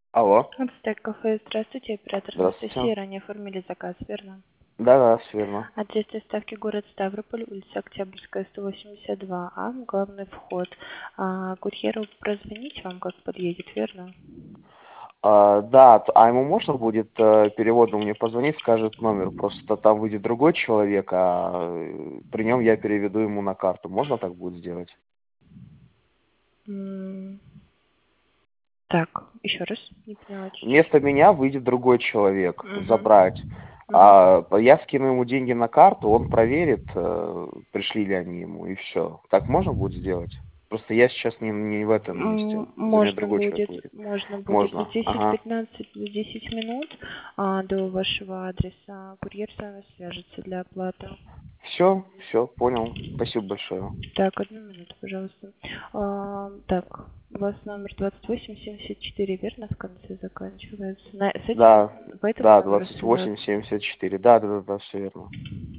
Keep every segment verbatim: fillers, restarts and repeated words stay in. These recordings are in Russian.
Алло. Ацтек кафе, здравствуйте, оператор Здравствуйте. Анастасия, ранее оформили заказ, верно? Да-да, всё верно. Адрес доставки город Ставрополь, улица Октябрьская, сто восемьдесят два А, главный вход. А, курьеру прозвонить вам, как подъедет, верно? А, да, т а ему можно будет, э, переводом мне позвонить, скажет номер, просто там выйдет другой человек, а, э, при нем я переведу ему на карту. Можно так будет сделать? М. Так, еще раз, не поняла чуть-чуть. Вместо меня выйдет другой человек Мгм. забрать. Мгм. А, я скину ему деньги на карту, он проверит, э, пришли ли они ему, и всё. Так можно будет сделать? Просто я сейчас не не в этом месте. М, За меня можно другой человек будет, выйдет. можно будет за Можно. десять Ага. пятнадцать, за десять минут, а, до вашего адреса курьер с вами свяжется для оплаты. Всё, всё, понял. Спасибо большое. Так, одну минуту, пожалуйста. А, так, у вас номер двадцать восемь семьдесят четыре, верно, в конце заканчивается? На, с этим, Да, по этому да, номеру двадцать восемь связаться? семьдесят четыре. Да-да-да, всё верно.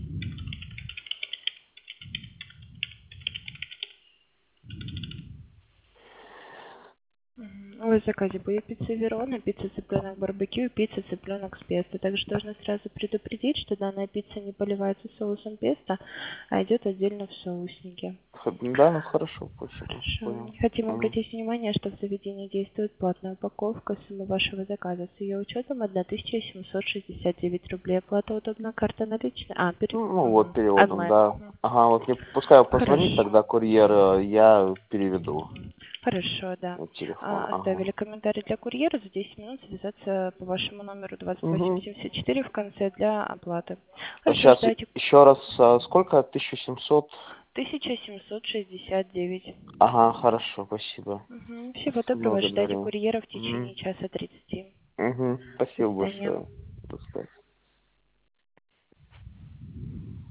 Мгм. У вас в заказе будет пицца Верона, пицца цыпленок барбекю, пицца цыпленок с песто. Также должна сразу предупредить, что данная пицца не поливается соусом песто, а идет отдельно в соуснике. Х да, ну хорошо, спасибо. Хорошо. Понял. Хотим Мгм. обратить внимание, что в заведении действует платная упаковка. Сумма вашего заказа с ее учетом одна тысяча семьсот шестьдесят девять рублей. Оплата удобна, карта наличная. А, пере... Ну ну вот Мгм. переводом, Онлайн. да. Мгм. Ага, вот мне пускай позвонит Хорошо. тогда курьер, э, я переведу Хорошо, да. на телефон. А, Ага. оставили комментарий для курьера. За десять минут связаться по вашему номеру двадцать восемь Мгм. семьдесят четыре в конце для оплаты. А Хорошо, щас ждайте. еще раз, а, сколько? тысяча семьсот? тысяча семьсот шестьдесят девять. Ага, хорошо, спасибо. Угу. Всего Спасибо, доброго. Ждайте благодарю. курьера в Мгм. течение часа тридцати. Мгм. До Спасибо свидания. большое. До свидания.